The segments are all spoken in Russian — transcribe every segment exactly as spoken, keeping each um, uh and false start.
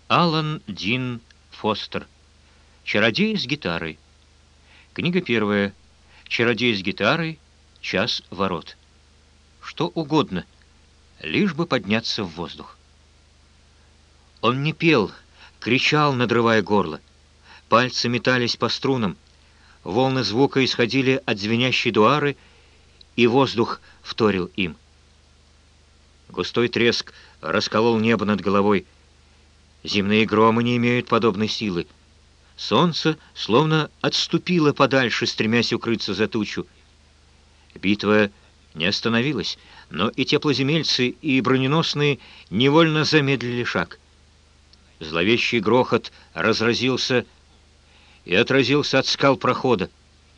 Алан Дин Фостер. Чародей с гитарой. Книга первая. Чародей с гитарой. Час ворот. Что угодно, лишь бы подняться в воздух. Он не пел, кричал, надрывая горло. Пальцы метались по струнам. Волны звука исходили от звенящей дуары, и воздух вторил им. Густой треск расколол небо над головой. Земные громы не имеют подобной силы. Солнце словно отступило подальше, стремясь укрыться за тучу. Битва не остановилась, но и теплоземельцы, и броненосные невольно замедлили шаг. Зловещий грохот разразился и отразился от скал прохода.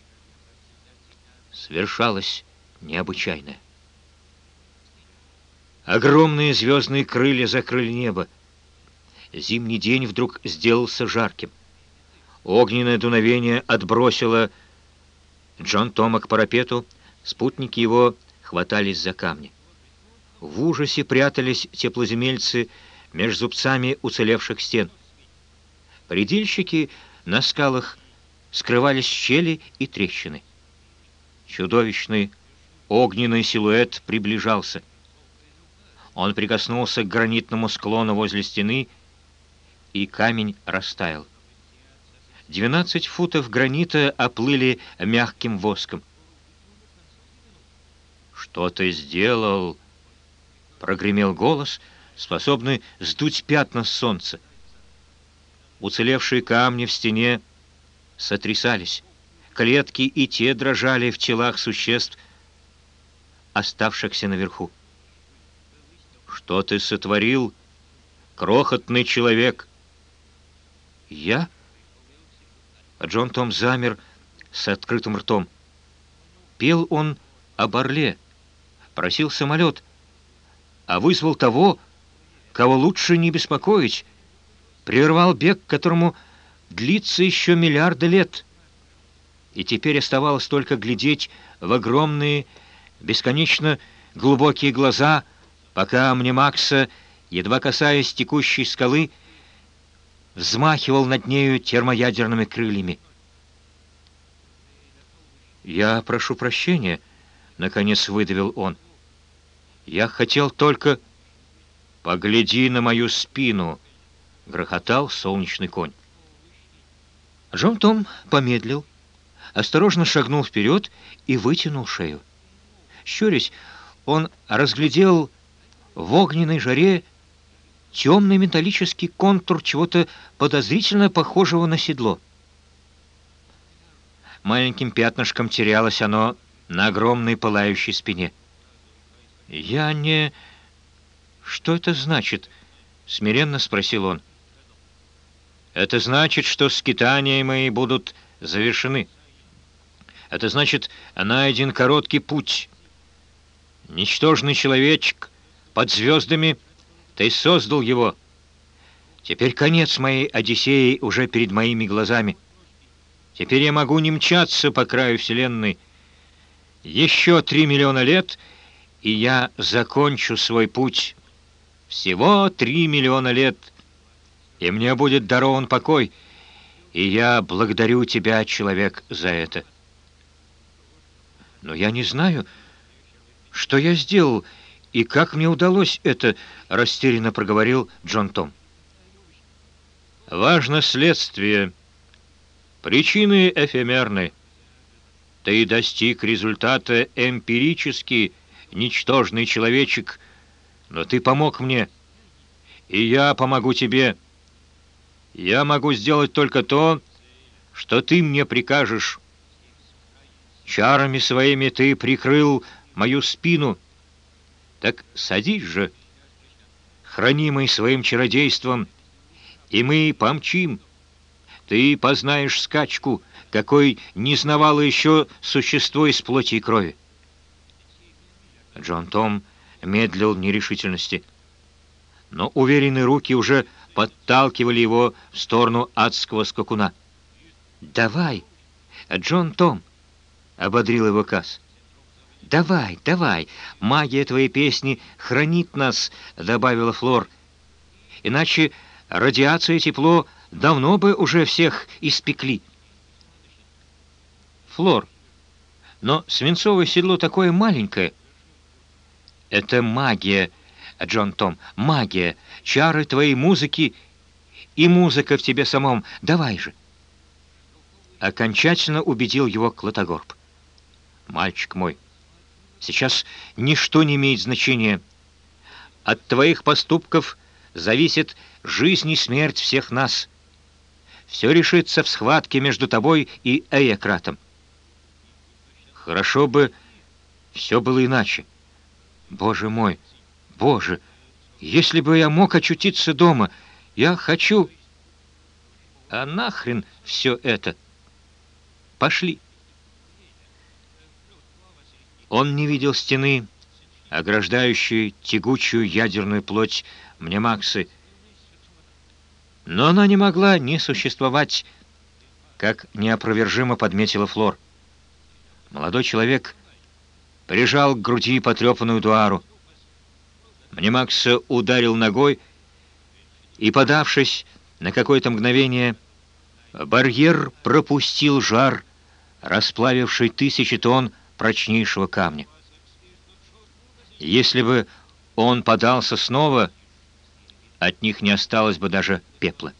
Свершалось необычайное. Огромные звездные крылья закрыли небо. Зимний день вдруг сделался жарким. Огненное дуновение отбросило Джон Тома к парапету, спутники его хватались за камни. В ужасе прятались теплоземельцы меж зубцами уцелевших стен. Предельщики на скалах скрывались щели и трещины. Чудовищный огненный силуэт приближался. Он прикоснулся к гранитному склону возле стены, и камень растаял. Двенадцать футов гранита оплыли мягким воском. «Что ты сделал?» — прогремел голос, способный сдуть пятна с солнца. Уцелевшие камни в стене сотрясались. Клетки и те дрожали в телах существ, оставшихся наверху. «Что ты сотворил, крохотный человек?» «Я?» Джон Том замер с открытым ртом. Пел он об орле, просил самолет, а вызвал того, кого лучше не беспокоить, прервал бег, которому длится еще миллиарды лет. И теперь оставалось только глядеть в огромные, бесконечно глубокие глаза, пока Мнемакса, едва касаясь текущей скалы, взмахивал над нею термоядерными крыльями. «Я прошу прощения», — наконец выдавил он. «Я хотел только...» «Погляди на мою спину», — грохотал солнечный конь. Джон Том помедлил, осторожно шагнул вперед и вытянул шею. Щурясь, он разглядел в огненной жаре темный металлический контур чего-то подозрительно похожего на седло. Маленьким пятнышком терялось оно на огромной пылающей спине. «Я не... Что это значит?» — смиренно спросил он. «Это значит, что скитания мои будут завершены. Это значит, найден короткий путь. Ничтожный человечек под звездами, ты создал его. Теперь конец моей Одиссеи уже перед моими глазами. Теперь я могу не мчаться по краю вселенной. Еще три миллиона лет, и я закончу свой путь. Всего три миллиона лет, и мне будет дарован покой, и я благодарю тебя, человек, за это. Но я не знаю, что я сделал, и как мне удалось это, растерянно проговорил Джон Том. Важно следствие. Причины эфемерны. Ты достиг результата эмпирически, ничтожный человечек, но ты помог мне, и я помогу тебе. Я могу сделать только то, что ты мне прикажешь. Чарами своими ты прикрыл мою спину. Так садись же, хранимый своим чародейством, и мы помчим. Ты познаешь скачку, какой не знавало еще существо из плоти и крови. Джон Том медлил в нерешительности, но уверенные руки уже подталкивали его в сторону адского скакуна. «Давай, Джон Том!» — ободрил его Касс. «Давай, давай, магия твоей песни хранит нас», — добавила Флор. «Иначе Радиация и тепло давно бы уже всех испекли. Флор, но свинцовое седло такое маленькое. Это магия, Джон Том, магия, чары твоей музыки и музыка в тебе самом. Давай же. Окончательно убедил его Клотогорб. Мальчик мой, сейчас ничто не имеет значения. От твоих поступков зависит жизнь и смерть всех нас. Все решится в схватке между тобой и Эйократом. Хорошо бы все было иначе. Боже мой, Боже, если бы я мог очутиться дома, я хочу... А нахрен все это? Пошли. Он не видел стены, ограждающей тягучую ядерную плоть Мнемаксы, но она не могла не существовать, как неопровержимо подметила Флор. Молодой человек прижал к груди потрепанную дуару. Мнемакса ударил ногой, и, подавшись на какое-то мгновение, барьер пропустил жар, расплавивший тысячи тонн прочнейшего камня. Если бы он подался снова, от них не осталось бы даже пепла.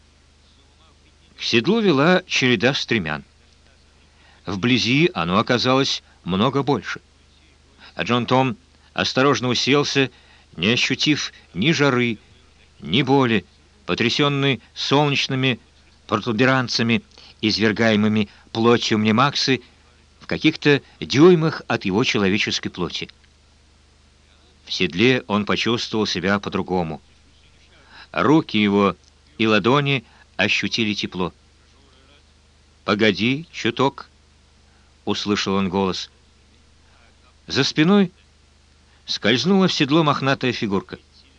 К седлу вела череда стремян. Вблизи оно оказалось много больше. А Джон Том осторожно уселся, не ощутив ни жары, ни боли, потрясенный солнечными протуберанцами, извергаемыми плотью Мнемаксы в каких-то дюймах от его человеческой плоти. В седле он почувствовал себя по-другому. Руки его и ладони ощутили тепло. «Погоди, чуток», — услышал он голос. За спиной скользнула в седло мохнатая фигурка.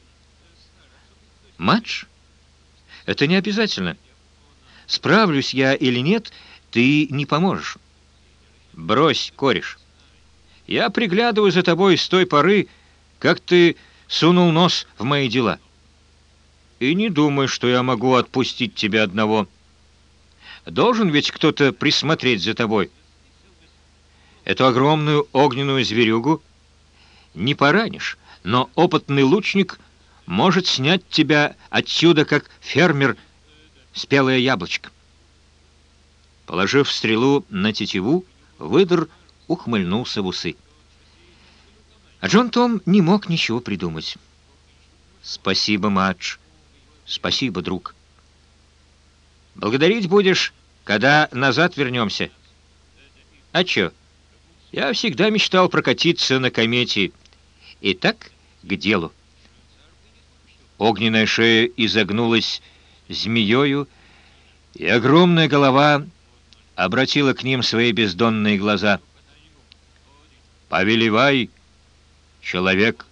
«Мадж? Это не обязательно. Справлюсь я или нет, ты не поможешь». «Брось, кореш. Я приглядываю за тобой с той поры, как ты сунул нос в мои дела. И не думай, что я могу отпустить тебя одного. Должен ведь кто-то присмотреть за тобой. Эту огромную огненную зверюгу не поранишь, но опытный лучник может снять тебя отсюда, как фермер спелое яблочко». Положив стрелу на тетиву, выдр ухмыльнулся в усы. А Джон Том не мог ничего придумать. «Спасибо, Мадж. Спасибо, друг. Благодарить будешь, когда назад вернемся. А чё? Я всегда мечтал прокатиться на комете. Итак, к делу». Огненная шея изогнулась змеёю, и огромная голова обратила к ним свои бездонные глаза. «Повелевай, человек».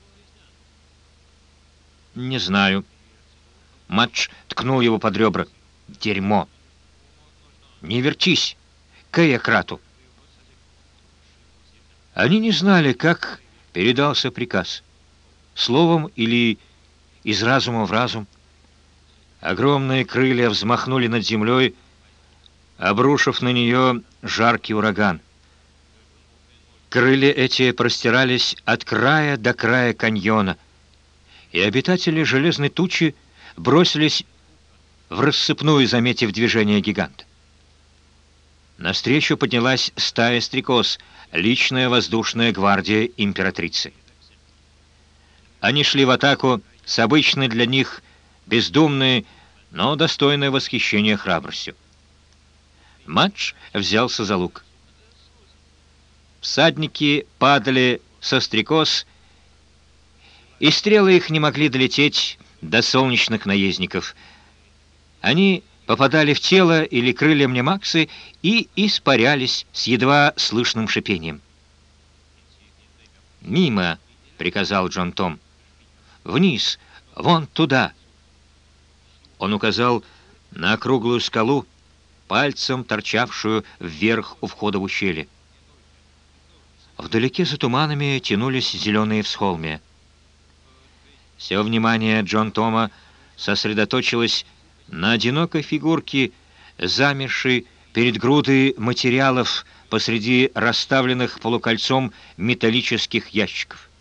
«Не знаю». Мадж ткнул его под ребра. «Дерьмо! Не вертись к Эйократу». Они не знали, как передался приказ. Словом или из разума в разум. Огромные крылья взмахнули над землей, обрушив на нее жаркий ураган. Крылья эти простирались от края до края каньона, и обитатели железной тучи бросились в рассыпную, заметив движение гиганта. Навстречу поднялась стая стрекоз, личная воздушная гвардия императрицы. Они шли в атаку с обычной для них бездумной, но достойной восхищения храбростью. Мадж взялся за лук. Всадники падали со стрекоз, и стрелы их не могли долететь до солнечных наездников. Они попадали в тело или крылья Мнемаксы и испарялись с едва слышным шипением. «Мимо!» — приказал Джон Том. «Вниз, вон туда!» Он указал на округлую скалу, пальцем торчавшую вверх у входа в ущелье. Вдалеке за туманами тянулись зеленые всхолмья. Все внимание Джон Тома сосредоточилась на одинокой фигурке, замершей перед грудой материалов посреди расставленных полукольцом металлических ящиков.